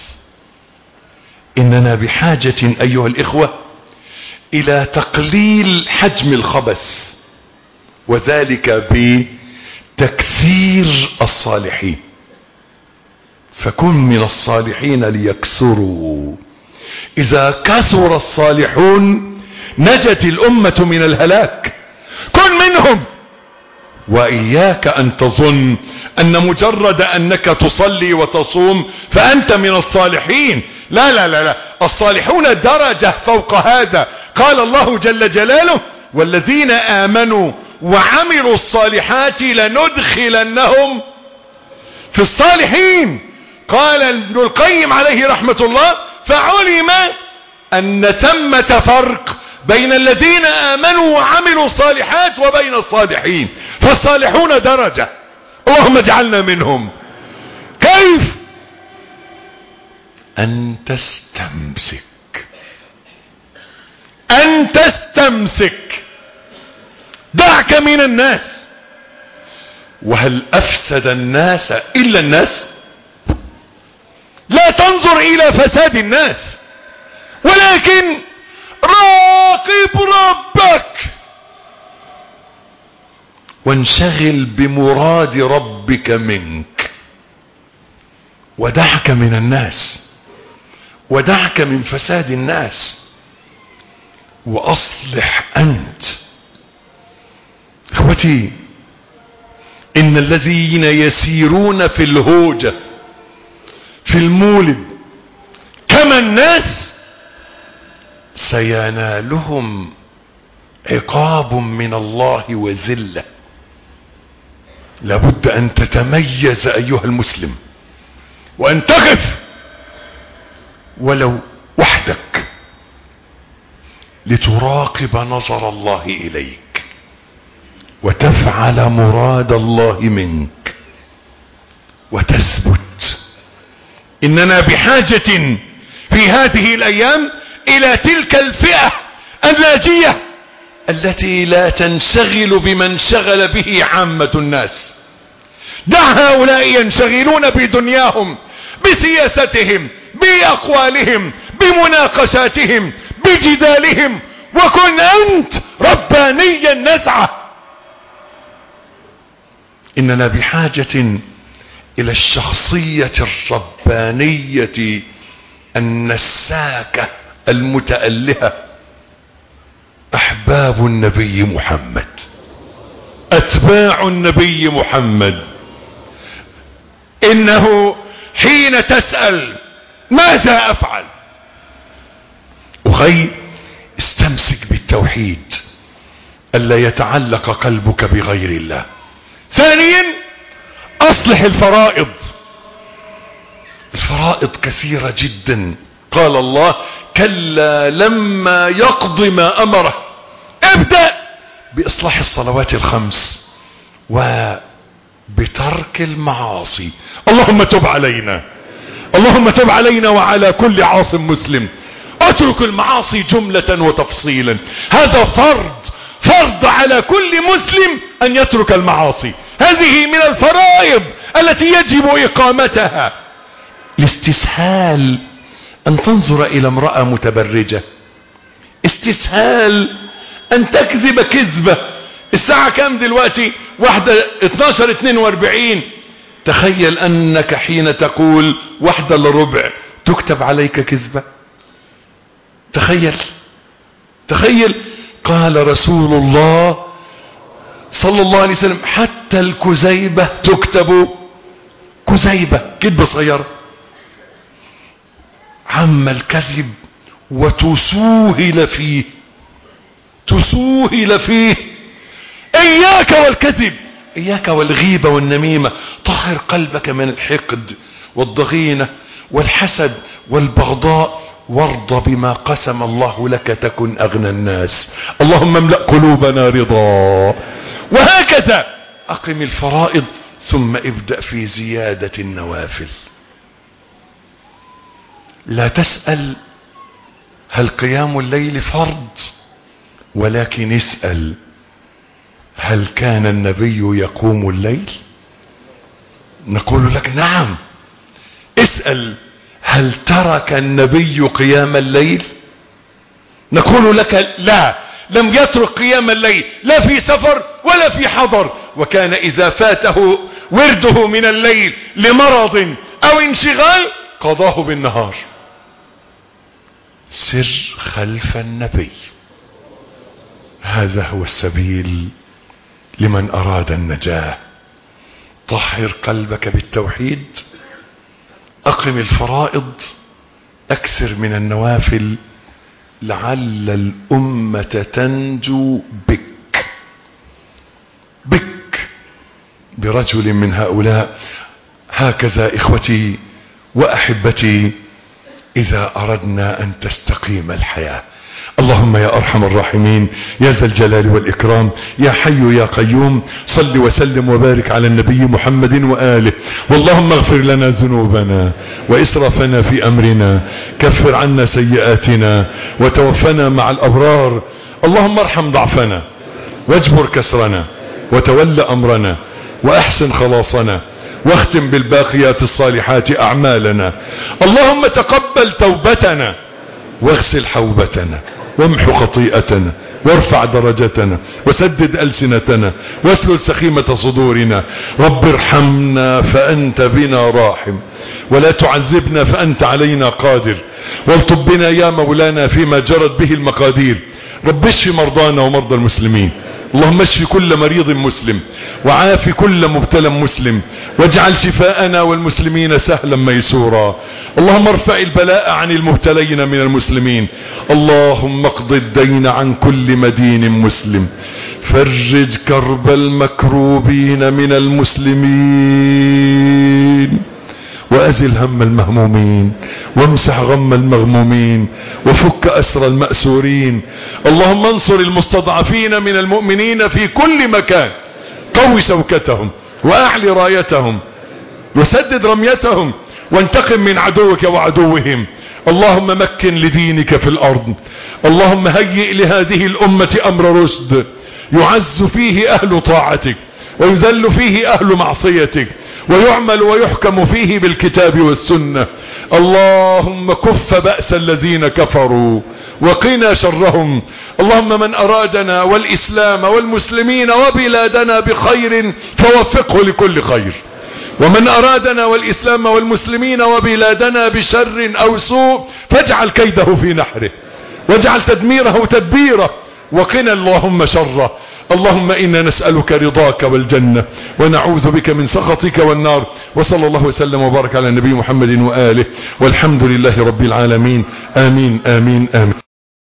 إننا بحاجة أيها الإخوة إلى تقليل حجم الخبث، وذلك بتكثير الصالحين. فكن من الصالحين ليكثروا. إذا كثر الصالحون نجت الأمة من الهلاك. كن منهم. وإياك أن تظن أن مجرد أنك تصلي وتصوم فأنت من الصالحين. لا لا لا لا، الصالحون درجة فوق هذا. قال الله جل جلاله والذين آمنوا وعملوا الصالحات لندخلنهم في الصالحين. قال ابن القيم عليه رحمة الله فعلم أن ثمة فرق بين الذين آمنوا وعملوا الصالحات وبين الصالحين. فالصالحون درجة، اللهم اجعلنا منهم. كيف؟ أن تستمسك. دعك من الناس. وهل أفسد الناس إلا الناس؟ لا تنظر إلى فساد الناس، ولكن راقب ربك وانشغل بمراد ربك منك. ودعك من الناس، ودعك من فساد الناس، وأصلح أنت. اخوتي، إن الذين يسيرون في الهوجة في المولد كما الناس سينالهم عقاب من الله وذلة. لابد أن تتميز أيها المسلم، وأن تقف ولو وحدك لتراقب نظر الله إليك وتفعل مراد الله منك وتثبت. إننا بحاجة في هذه الأيام إلى تلك الفئة الناجية التي لا تنشغل بمن شغل به عامة الناس. دع هؤلاء ينشغلون بدنياهم، بسياستهم، بأقوالهم، بمناقشاتهم، بجدالهم، وكن أنت ربانيا نزعة. إننا بحاجة إلى الشخصية الربانية النساكة المتألهة. أحباب النبي محمد، أتباع النبي محمد، إنه حين تسأل ماذا أفعل؟ أخي، استمسك بالتوحيد، ألا يتعلق قلبك بغير الله. ثانيا، أصلح الفرائض. الفرائض كثيرة جدا. قال الله كلا لما يقض ما أمره. ابدأ بإصلاح الصلوات الخمس وبترك المعاصي. اللهم تب علينا، اللهم تب علينا وعلى كل عاص مسلم. اترك المعاصي جملة وتفصيلا. هذا فرض على كل مسلم أن يترك المعاصي. هذه من الفرائض التي يجب إقامتها. الاستسهال أن تنظر إلى امرأة متبرجة، استسهال أن تكذب كذبة. الساعة كام دلوقتي؟ 12:42. تخيل أنك حين تقول 1:15 تكتب عليك كذبة. تخيل. قال رسول الله صلى الله عليه وسلم حتى الكذيبة تكتب كذيبة، كذبة صغيرة. عم الكذب وتسوهل فيه. إياك والكذب، إياك والغيبة والنميمة. طهر قلبك من الحقد والضغينة والحسد والبغضاء وارض بما قسم الله لك تكن اغنى الناس. اللهم املأ قلوبنا رضا. وهكذا اقم الفرائض ثم ابدأ في زيادة النوافل. لا تسأل هل قيام الليل فرض، ولكن اسأل هل كان النبي يقوم الليل؟ نقول لك نعم. اسأل هل ترك النبي قيام الليل؟ نقول لك لا، لم يترك قيام الليل لا في سفر ولا في حضر، وكان إذا فاته ورده من الليل لمرض أو انشغال قضاه بالنهار. سر خلف النبي، هذا هو السبيل لمن أراد النجاة. طهر قلبك بالتوحيد، أقم الفرائض، أكثر من النوافل، لعل الأمة تنجو بك برجل من هؤلاء. هكذا إخوتي وأحبتي إذا أردنا أن تستقيم الحياة. اللهم يا أرحم الراحمين، يا ذا الجلال والإكرام، يا حي يا قيوم، صل وسلم وبارك على النبي محمد وآله. واللهم اغفر لنا ذنوبنا وإسرافنا في أمرنا، كفر عنا سيئاتنا وتوفنا مع الأبرار. اللهم ارحم ضعفنا واجبر كسرنا وتول أمرنا وأحسن خلاصنا، واختم بالباقيات الصالحات أعمالنا. اللهم تقبل توبتنا واغسل حوبتنا وامحو خطيئتنا وارفع درجتنا وسدد ألسنتنا واسلل سخيمة صدورنا. رب ارحمنا فأنت بنا راحم، ولا تعذبنا فأنت علينا قادر، والطب بنا يا مولانا فيما جرت به المقادير. رب اشف مرضانا ومرضى المسلمين. اللهم اشف كل مريض مسلم وعاف كل مبتلى مسلم، واجعل شفاءنا والمسلمين سهلا ميسورا. اللهم ارفع البلاء عن المبتلين من المسلمين. اللهم اقض الدين عن كل مدين مسلم، فرج كرب المكروبين من المسلمين، وأزل هم المهمومين، وامسح غم المغمومين، وفك أسر المأسورين. اللهم انصر المستضعفين من المؤمنين في كل مكان، قوي شوكتهم وأعلي رايتهم وسدد رميتهم، وانتقم من عدوك وعدوهم. اللهم مكن لدينك في الأرض. اللهم هيئ لهذه الأمة أمر رشد، يعز فيه أهل طاعتك ويذل فيه أهل معصيتك، ويعمل ويحكم فيه بالكتاب والسنة. اللهم كف بأس الذين كفروا وقنا شرهم. اللهم من أرادنا والإسلام والمسلمين وبلادنا بخير فوفقه لكل خير، ومن أرادنا والإسلام والمسلمين وبلادنا بشر أو سوء فاجعل كيده في نحره واجعل تدميره تدبيره، وقنا اللهم شره. اللهم إنا نسألك رضاك والجنة، ونعوذ بك من سخطك والنار. وصلى الله وسلم وبارك على النبي محمد وآله، والحمد لله رب العالمين. آمين آمين آمين.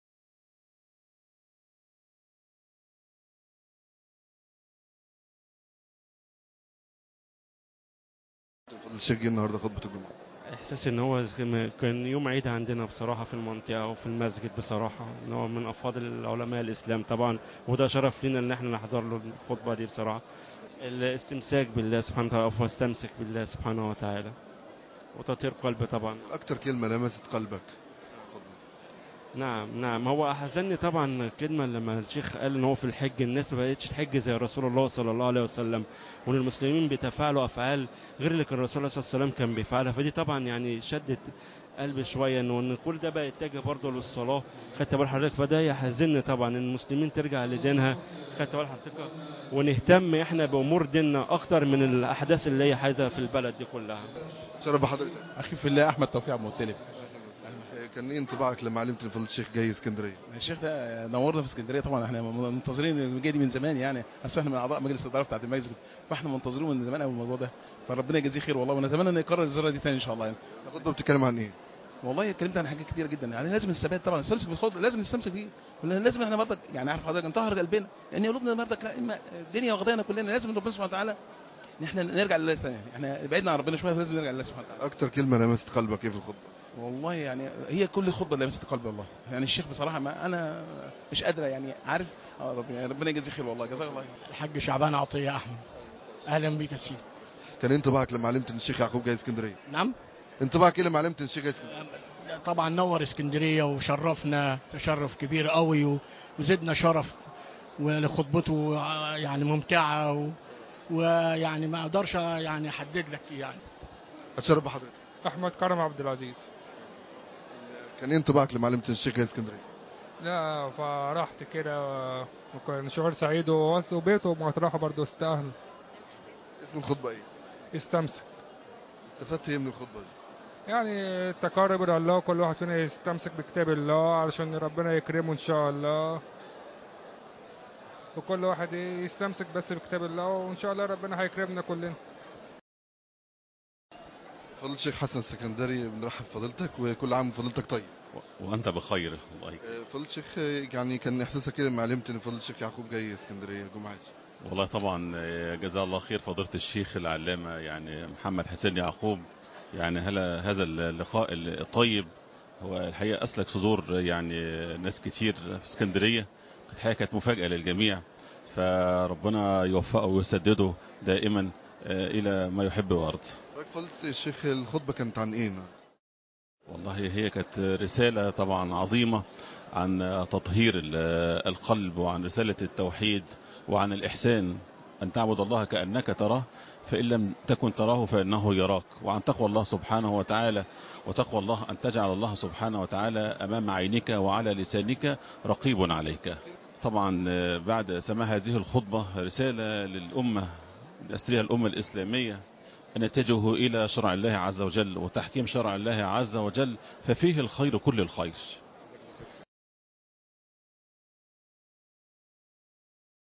الشيخ النهارده خطبة الجمعة، احساس ان هو كان يوم عيد عندنا بصراحه في المنطقه وفي المسجد، بصراحه ان هو من افاضل العلماء الاسلام طبعا، وده شرف لنا ان احنا نحضر له الخطبه دي بصراحه. الاستمساك بالله سبحانه وتعالى، واستمسك بالله سبحانه وتعالى، وتطهير قلب طبعا. اكتر كلمة لمست قلبك؟ نعم هو احزنني طبعا كلمه لما الشيخ قال ان هو في الحج الناس ما بقتش تحج زي رسول الله صلى الله عليه وسلم، وان المسلمين بيتفاعلوا افعال غير اللي كان الرسول صلى الله عليه وسلم كان بيفعلها. فدي طبعا يعني شدت قلبي شويه، ان كل ده بقى يتجه برضه للصلاه. خدت بال حضرتك؟ فده يحزنني طبعا ان المسلمين ترجع لدينها. خدت بال حضرتك؟ ونهتم احنا بامور ديننا اكتر من الاحداث اللي هي حاجه في البلد دي كلها. شرف بحضرتك. اخي في الله احمد توفيق عبد المطلب. كان ايه انطباعك لما علمت ان فضيلة الشيخ جاي اسكندريه؟ الشيخ ده نورنا في اسكندريه طبعا، احنا منتظرين المجيه دي من زمان يعني، اصل احنا من اعضاء مجلس الاداره بتاعت المسجد، فاحنا منتظرين من زمان قوي الموضوع ده، فربنا يجازيه خير والله، ونتمنى ان يكرر الزياره دي تاني ان شاء الله يعني. الخطبه بتتكلم عن ايه؟ والله اتكلمت عن حاجات كتير جدا يعني، لازم الثبات طبعا، نستمسك بالخطوه، لازم نستمسك بيه، لازم احنا برضك يعني عارف حضرتك نطهر قلبنا، لان قلوبنا برضك لا اما الدنيا واخدانا كلنا، لازم ربنا سبحانه وتعالى ان احنا نرجع لله ثاني، احنا بعدنا عن ربنا شويه، فلازم نرجع لله سبحانه وتعالى. اكتر كلمه لمست قلبك ايه في الخطبه؟ والله يعني هي كل خطبه لمست قلبي والله. يعني الشيخ بصراحه ما انا مش قادره يعني عارف. ربنا يجزيه خير والله، جزاك الله خير. الحاج شعبان عطيه احمد. اهلا بك يا سيدي. كان انطباعك لما علمت ان الشيخ يعقوب جاي اسكندريه؟ نعم. انطباعك ايه لما علمت ان الشيخ جاي اسكندريه؟ طبعا نور اسكندريه وشرفنا تشرف كبير قوي، وزدنا شرف، ولخطبته يعني ممتعه، ويعني ما اقدرش يعني احدد لك يعني. اتشرف بحضرتك. احمد كرم عبد العزيز. كان ايه انطباعك لما علمت ان الشيخ جاي اسكندريه؟ لا فرحت كده وكان شعور سعيد وبيته مطرحه برضه استاهل. اسم الخطبه ايه؟ يستمسك. استفدت ايه من الخطبه دي؟ يعني التقرب الى الله، كل واحد فينا يستمسك بكتاب الله علشان ربنا يكرمه ان شاء الله، وكل واحد يستمسك بس بكتاب الله وان شاء الله ربنا هيكرمنا كلنا. فضيلة الشيخ حسن السكندري، بنرحب بفضيلتك وكل عام وفضيلتك طيب. وانت بخير الله يكرمك. فضيلة الشيخ، يعني كان احساسك ايه لما علمت ان فضيلة الشيخ يعقوب جاي اسكندريه جمعه؟ والله طبعا جزاه الله خير فضيلة الشيخ العلامة يعني محمد حسين يعقوب. يعني هذا اللقاء الطيب هو الحقيقة أسلك صدور يعني ناس كتير في اسكندرية. الحقيقة كانت مفاجأة للجميع، فربنا يوفقه ويسدده دائما إلى ما يحب ويرضى. فضيلة الشيخ الخطبة كانت عن ايه؟ والله هي كانت رسالة طبعا عظيمة عن تطهير القلب، وعن رسالة التوحيد، وعن الإحسان، أن تعبد الله كأنك تراه فإن لم تكن تراه فإنه يراك، وعن تقوى الله سبحانه وتعالى. وتقوى الله أن تجعل الله سبحانه وتعالى أمام عينك وعلى لسانك رقيب عليك. طبعا بعد سماع هذه الخطبة رسالة للأمة الأسرية، الأمة الإسلامية، أن يتجهوا إلى شرع الله عز وجل وتحكيم شرع الله عز وجل، ففيه الخير كل الخير.